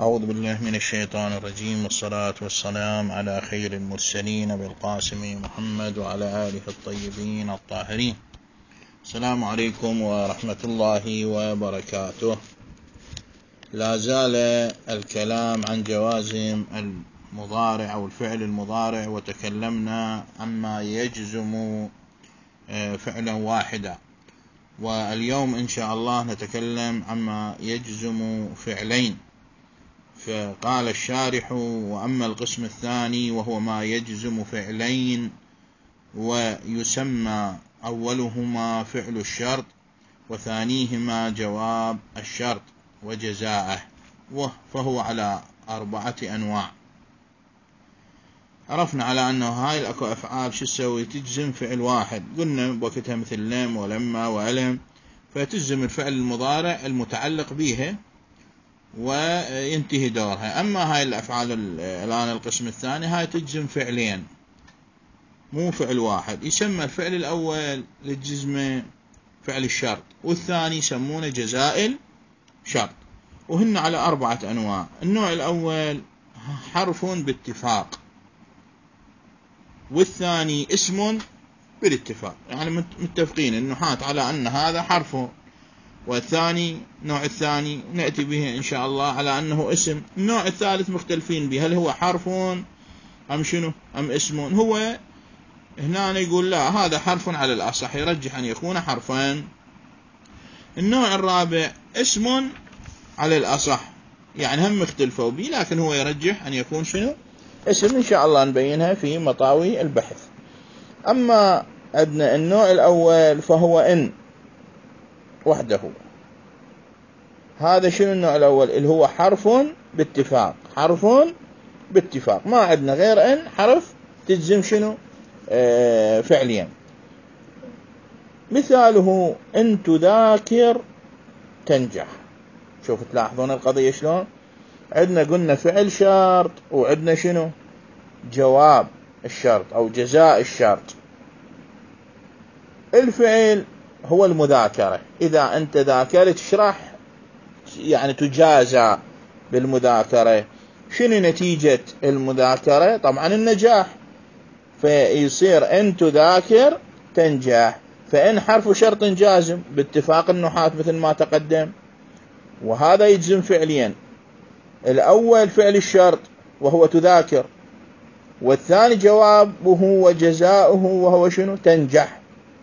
أعوذ بالله من الشيطان الرجيم، والصلاة والسلام على خير المرسلين بالقاسم محمد وعلى آله الطيبين الطاهرين. السلام عليكم ورحمة الله وبركاته. لا زال الكلام عن جوازم المضارع أو الفعل المضارع، وتكلمنا عما يجزم فعلا واحدا، واليوم إن شاء الله نتكلم عما يجزم فعلين. فقال الشارح: وأما القسم الثاني وهو ما يجزم فعلين ويسمى أولهما فعل الشرط وثانيهما جواب الشرط وجزاءه، فهو على 4 أنواع. عرفنا على أنه هاي الأكو أفعال شو تسوي؟ تجزم فعل واحد، قلنا بوقتها مثل لم ولما وألم، فتجزم الفعل المضارع المتعلق بها وينتهي دورها. أما هاي الأفعال الآن القسم الثاني، هاي تجزم فعلين مو فعل واحد. يسمى الفعل الأول للجزمة فعل الشرط، والثاني يسمونه جزاء الشرط، وهن على 4 أنواع. النوع الأول حرف باتفاق، والثاني اسم بالاتفاق، يعني متفقين النحاة على أن هذا حرف، والثاني نوع الثاني نأتي به إن شاء الله على أنه اسم. النوع الثالث مختلفين به، هل هو حرف أم شنو أم اسم. هو هنا يقول لا، هذا حرف على الأصح، يرجح أن يكون حرفان. النوع الرابع اسم على الأصح، يعني هم اختلفوا به، لكن هو يرجح أن يكون شنو اسم. إن شاء الله نبينها في مطاوي البحث. أما عندنا النوع الأول فهو إن وحده. هذا شنو النوع الأول؟ اللي هو حرف باتفاق، حرف باتفاق، ما عندنا غير إن حرف تجزم شنو فعليا. مثاله إن تذاكر تنجح. شوف تلاحظون القضية شلون؟ عندنا قلنا فعل شرط، وعندنا شنو جواب الشرط أو جزاء الشرط. الفعل هو المذاكرة. إذا أنت ذاكرت اشرح، يعني تجازى بالمذاكرة. شنو نتيجة المذاكرة؟ طبعا النجاح، فيصير إن تذاكر تنجح. فإن حرف شرط جازم باتفاق النحاة مثل ما تقدم، وهذا يجزم فعليا. الأول فعل الشرط وهو تذاكر، والثاني جوابه وجزاؤه وهو شنو تنجح.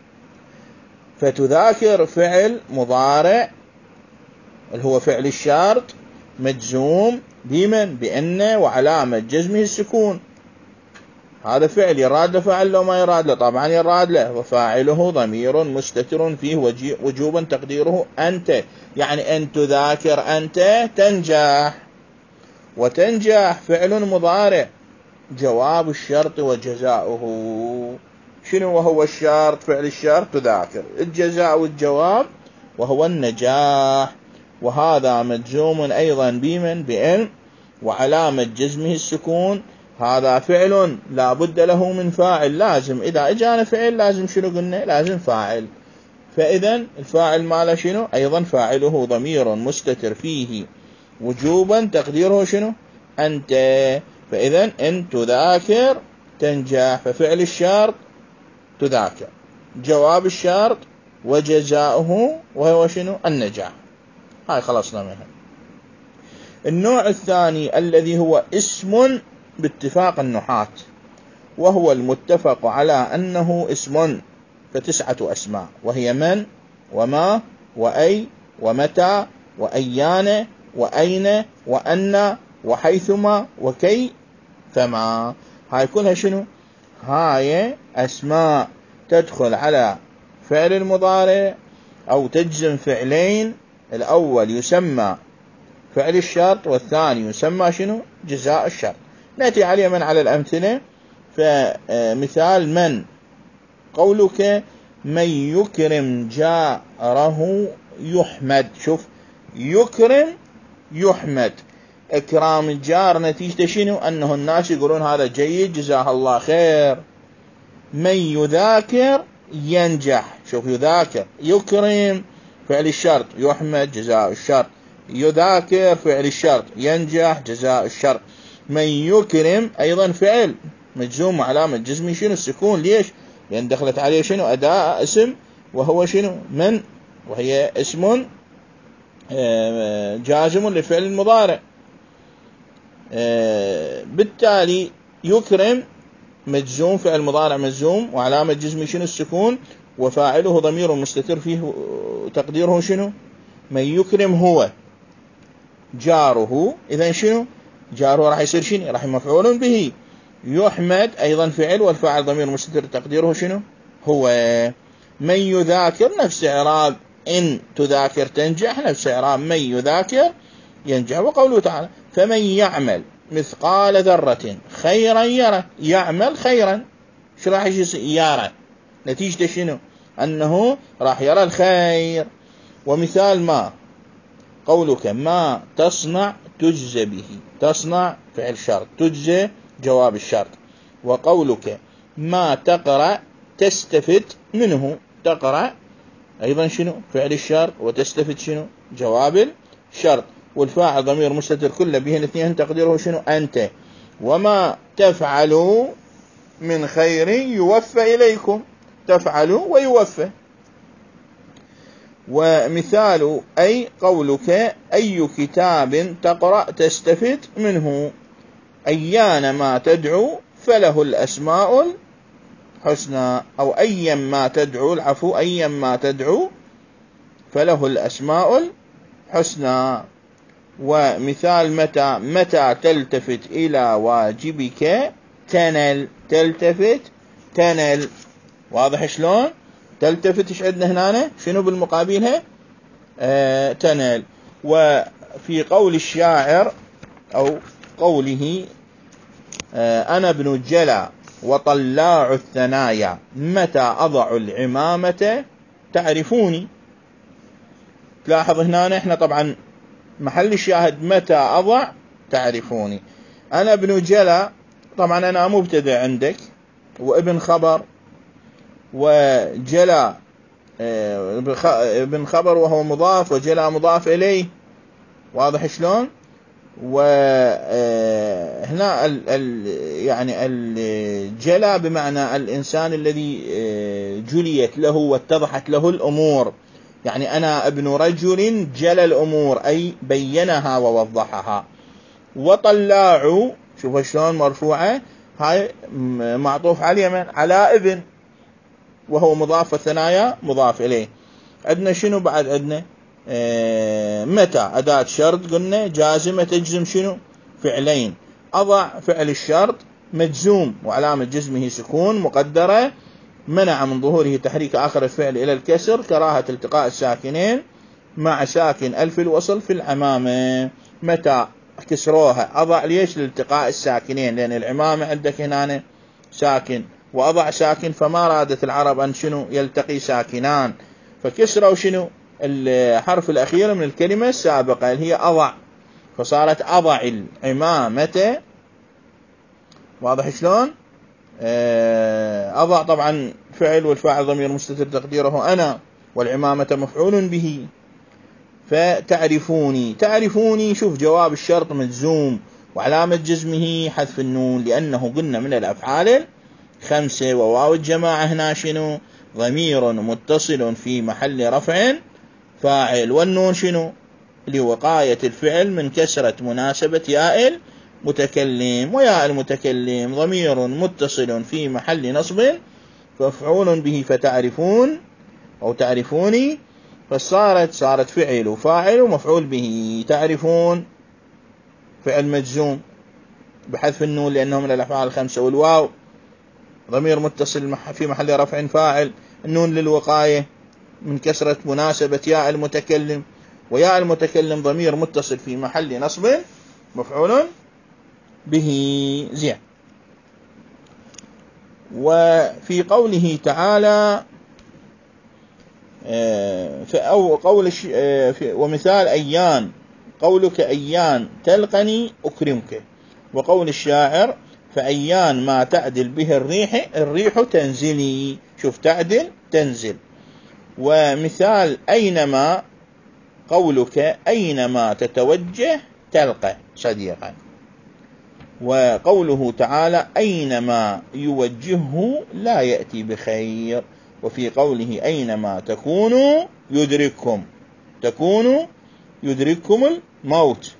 فتذاكر فعل مضارع اللي هو فعل الشرط مجزوم بمن؟ بأن، وعلامة جزمه السكون. هذا فعل يراد له فاعل لو ما يراد له؟ طبعا يراد له، وفاعله ضمير مستتر فيه وجوبا تقديره أنت، يعني أن تذاكر أنت تنجح. وتنجح فعل مضارع جواب الشرط وجزاؤه. شنو وهو الشرط؟ فعل الشرط تذاكر، الجزاء والجواب وهو النجاح، وهذا مجزوم أيضا بمن؟ بأن، وعلامة جزمه السكون. هذا فعل لا بد له من فاعل، لازم إذا اجانا فعل لازم شنو قلنا؟ لازم فاعل. فإذا الفاعل ماله شنو؟ أيضا فاعله ضمير مستتر فيه وجوبا تقديره شنو؟ أنت. فإذا إن تذاكر تنجح، ففعل الشرط تذاكر، جواب الشرط وجزاؤه وهو شنو؟ النجاح. هاي خلصنا منها. النوع الثاني الذي هو اسم باتفاق النحاة، وهو المتفق على أنه اسم، ف9 أسماء، وهي من وما وأي ومتى وأيان وأين وأن وحيثما وكي فما. هاي كلها شنو؟ هاي أسماء تدخل على فعل المضارع أو تجزم فعلين. الأول يسمى فعل الشرط، والثاني يسمى شنو؟ جزاء الشرط. نأتي عليه من على الأمثلة. فمثال من، قولك من يكرم جاره يحمد. شوف، يكرم يحمد، إكرام الجار نتيجة شنو؟ أنه الناس يقولون هذا جيد جزاه الله خير. من يذاكر ينجح. شوف، يذاكر، يكرم فعل الشرط، يحمد جزاء الشرط. يذاكر فعل الشرط، ينجح جزاء الشرط. من يكرم أيضا فعل مجزوم وعلامة جزمه شنو؟ السكون. ليش؟ لأن دخلت عليه شنو؟ أداة اسم، وهو شنو؟ من، وهي اسم جازم للفعل المضارع. بالتالي يكرم مجزوم، فعل مضارع مجزوم وعلامة جزمه شنو؟ السكون، وفاعله ضمير مستتر فيه تقديره شنو؟ من يكرم هو جاره. إذن شنو؟ جاره راح يصير شنو؟ راح مفعول به. يحمد أيضا فعل والفاعل ضمير مستتر تقديره شنو؟ هو. من يذاكر نفس إعراب إن تذاكر تنجح، نفس إعراب من يذاكر ينجح. وقوله تعالى فمن يعمل مثقال ذرة خيرا يرى. يعمل خيرا، شو راح يرى؟ نتيجة شنو؟ أنه راح يرى الخير. ومثال ما قولك ما تصنع تجزى به. تصنع فعل شرط، تجزى جواب الشرط. وقولك ما تقرأ تستفد منه. تقرأ أيضا شنو؟ فعل الشرط، وتستفد شنو؟ جواب الشرط. والفاعل ضمير مستتر كل به الاثنين تقديره شنو؟ أنت. وما تفعلوا من خير يوفى إليكم. تفعلوا ويوفى. ومثال أي قولك أي كتاب تقرأ تستفد منه. أيان ما تدعو فله الأسماء الحسنى، أو أيا ما تدعو، العفو، أيا ما تدعو فله الأسماء الحسنى. ومثال متى، متى تلتفت إلى واجبك تنل. تلتفت تنل. واضح شلون؟ تلتفت ايش عندنا هنا؟ شنو بالمقابلها؟ تنل. وفي قول الشاعر أو قوله أنا ابن جلا وطلاع الثنايا متى أضع العمامة تعرفوني. تلاحظ هنا احنا طبعا محل الشاهد متى أضع تعرفوني. أنا ابن جلا، طبعا أنا مبتدأ عندك، وابن خبر، وجلا ابن خبر وهو مضاف، وجلا مضاف إليه. واضح شلون؟ وهنا يعني الجلا بمعنى الإنسان الذي جليت له واتضحت له الأمور. يعني أنا ابن رجل جلى الأمور، أي بينها ووضحها. وطلاع شوف شلون مرفوعة، هاي معطوف على من؟ على ابن، وهو مضاف، والثنايا مضاف إليه. عندنا شنو بعد؟ عندنا متى أداة شرط قلنا جازمة تجزم شنو؟ فعلين. أضع فعل الشرط مجزوم وعلامة جزمه سكون مقدرة، منع من ظهوره تحريك آخر الفعل إلى الكسر كراهة التقاء الساكنين مع ساكن ألف الوصل في العمامة. متى كسروها أضع، ليش؟ لالتقاء الساكنين، لأن العمامة عندك هنا ساكن وأضع ساكن، فما رادت العرب أن شنو؟ يلتقي ساكنان، فكسروا شنو؟ الحرف الأخير من الكلمة السابقة اللي هي أضع، فصارت أضع العمامة. واضح شلون؟ أضع طبعا فعل، والفاعل ضمير مستتر تقديره أنا، والعمامة مفعول به. فتعرفوني، تعرفوني، شوف جواب الشرط مجزوم وعلامة جزمه حذف النون، لأنه قلنا من الأفعال 5. وواو الجماعة هنا شنو؟ ضمير متصل في محل رفع فاعل، والنون شنو؟ لوقاية الفعل من كسرة مناسبة ياء المتكلم. وياء المتكلم ضمير متصل في محل نصب مفعول به. فتعرفون أو تعرفوني، فصارت فعل وفاعل ومفعول به. تعرفون فعل مجزوم بحذف النون لأنه من الأفعال 5. والواو ضمير متصل في محل رفع فاعل، النون للوقاية من كسرة مناسبة ياء المتكلم. وياء المتكلم ضمير متصل في محل نصب مفعول به. زين. وفي قوله تعالى أو قول ومثال أيان قولك أيان تلقني أكرمك. وقول الشاعر فأيان ما تعدل به الريح تنزلي. شوف تعدل تنزل. ومثال أينما قولك أينما تتوجه تلقى صديقا. وقوله تعالى أينما يوجهه لا يأتي بخير. وفي قوله أينما تكونوا يدرككم الموت.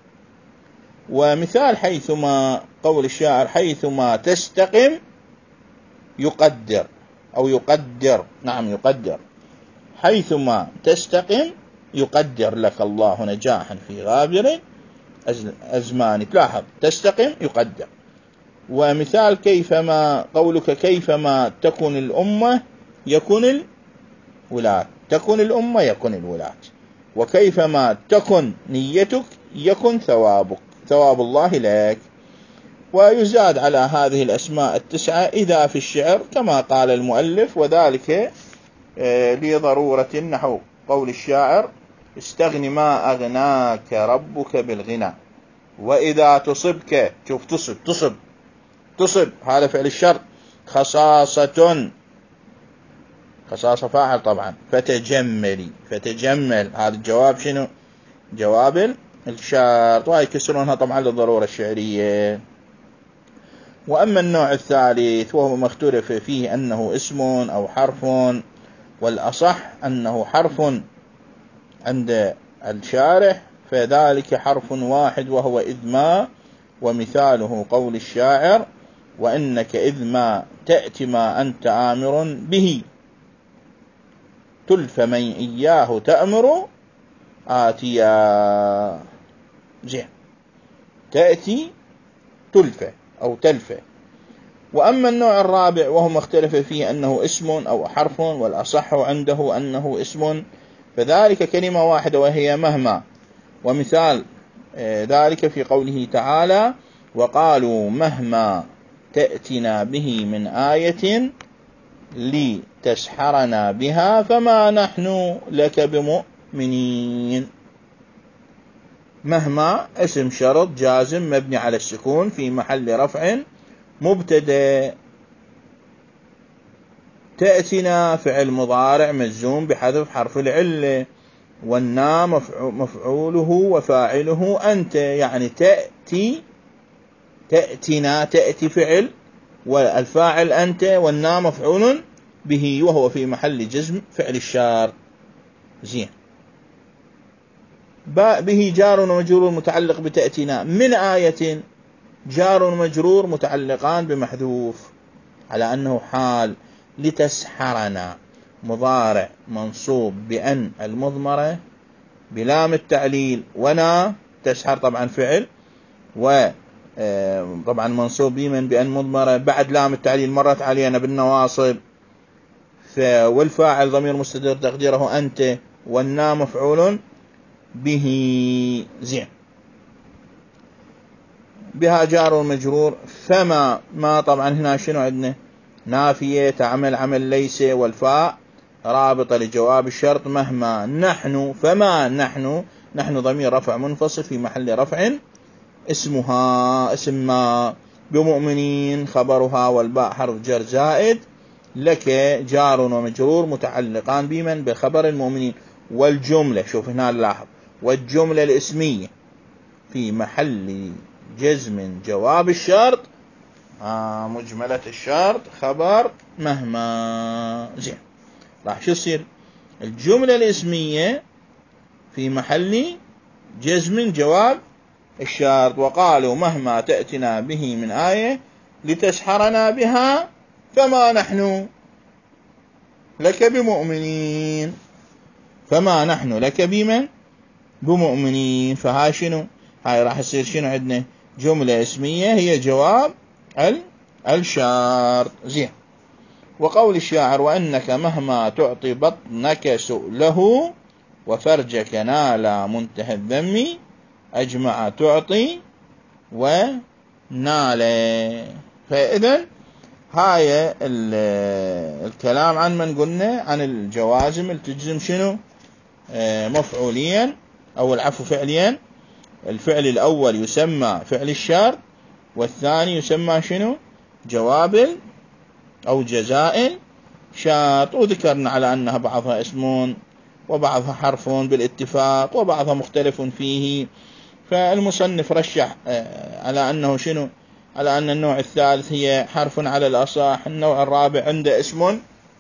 ومثال حيثما، قول الشاعر حيثما تستقم يقدر، أو يقدر، نعم يقدر، حيثما تستقم يقدر لك الله نجاحا في غابر أزمان. تلاحظ تستقم يقدر. ومثال كيفما، قولك كيفما تكن الأمة يكن الولاة، تكن الأمة يكن الولاة. وكيفما تكن نيتك يكن ثواب الله لك. ويزاد على هذه الأسماء التسعة إذا في الشعر كما قال المؤلف، وذلك لضرورة، نحو قول الشاعر استغن ما أغناك ربك بالغنى. وإذا تصبك، شوف تصب هذا فعل الشرط، خصاصة فاعل طبعا، فتجمل هذا الجواب شنو؟ جواب الشرط، وهي يكسرونها طبعا للضرورة الشعرية. وأما النوع الثالث وهو ما اختلف فيه أنه اسم أو حرف، والأصح أنه حرف عند الشارح، فذلك حرف واحد وهو إذ ما. ومثاله قول الشاعر وإنك إذ ما تأتي ما أنت آمر به، تلف من إياه تأمر آتيا. زين، تأتي تلفة أو تلفة. وأما النوع الرابع وهو مختلف فيه أنه اسم أو حرف، والأصح عنده أنه اسم، فذلك كلمة واحدة وهي مهما. ومثال ذلك في قوله تعالى وقالوا مهما تأتنا به من آية لتسحرنا بها فما نحن لك بمؤمنين. مهما اسم شرط جازم مبني على السكون في محل رفع مبتدأ. تأتنا فعل مضارع مجزوم بحذف حرف العلة، والنا مفعوله وفاعله أنت، يعني تأتنا تأتي فعل والفاعل أنت، والنا مفعول به وهو في محل جزم فعل الشار. زين، به جار ومجرور متعلق بتأتنا من آية، جار ومجرور متعلقان بمحذوف على أنه حال. لتسحرنا مضارع منصوب بأن المضمرة بلام التعليل، ونا تسحر طبعا فعل، وطبعا منصوب بمن بأن مضمرة بعد لام التعليل مرت علينا بالنواصب، والفاعل ضمير مستتر تقديره أنت، والنا مفعول به. زين، بها جار ومجرور. فما ما طبعا هنا شنو عندنا؟ نافية تعمل عمل ليس، والفاء رابطة لجواب الشرط مهما. نحن فما نحن ضمير رفع منفصل في محل رفع اسمها اسم ما. بمؤمنين خبرها، والباء حرف جر زائد، لك جار ومجرور متعلقان بمن بخبر المؤمنين. والجملة، شوف هنا نلاحظ، والجملة الاسمية في محل جزم جواب الشرط مجملة الشرط خبر مهما. زين، راح شو يصير؟ الجملة الاسمية في محل جزم جواب الشرط. وقالوا مهما تأتنا به من آية لتسحرنا بها فما نحن لك بمؤمنين. فما نحن لك بمؤمنين. فهاي شنو؟ هاي راح يصير شنو عندنا؟ جملة اسمية هي جواب الشرط. زين، وقول الشاعر وأنك مهما تعطي بطنك سؤله وفرجك نال منتهى الذم أجمع تعطي ونال. فإذن هاي الكلام عن من قلنا عن الجوازم التجزم شنو؟ مفعوليا، أو العفو فعليا. الفعل الأول يسمى فعل الشرط، والثاني يسمى شنو؟ جواب أو جزاء شرط. وذكرنا على أنها بعضها اسم وبعضها حرف بالاتفاق وبعضها مختلف فيه. فالمصنف رشح على أنه شنو، على أن النوع الثالث هي حرف على الأصح، النوع الرابع عنده اسم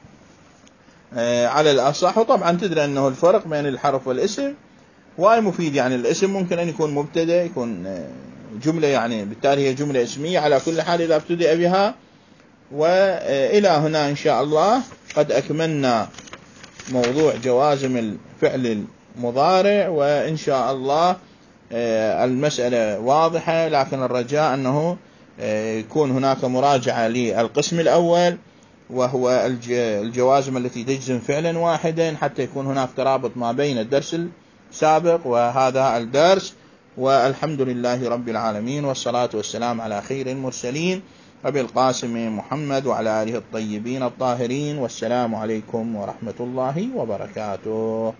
على الأصح. وطبعا تدري أنه الفرق بين الحرف والاسم واي مفيد، يعني الاسم ممكن أن يكون مبتدأ، يكون جملة، يعني بالتالي هي جملة اسمية على كل حال إذا ابتدأ بها. وإلى هنا إن شاء الله قد أكملنا موضوع جوازم الفعل المضارع، وإن شاء الله المسألة واضحة، لكن الرجاء أنه يكون هناك مراجعة للقسم الأول وهو الجوازم التي تجزم فعلا واحدا، حتى يكون هناك ترابط ما بين الدرس السابق وهذا الدرس. والحمد لله رب العالمين، والصلاة والسلام على خير المرسلين أبي القاسم محمد وعلى آله الطيبين الطاهرين، والسلام عليكم ورحمة الله وبركاته.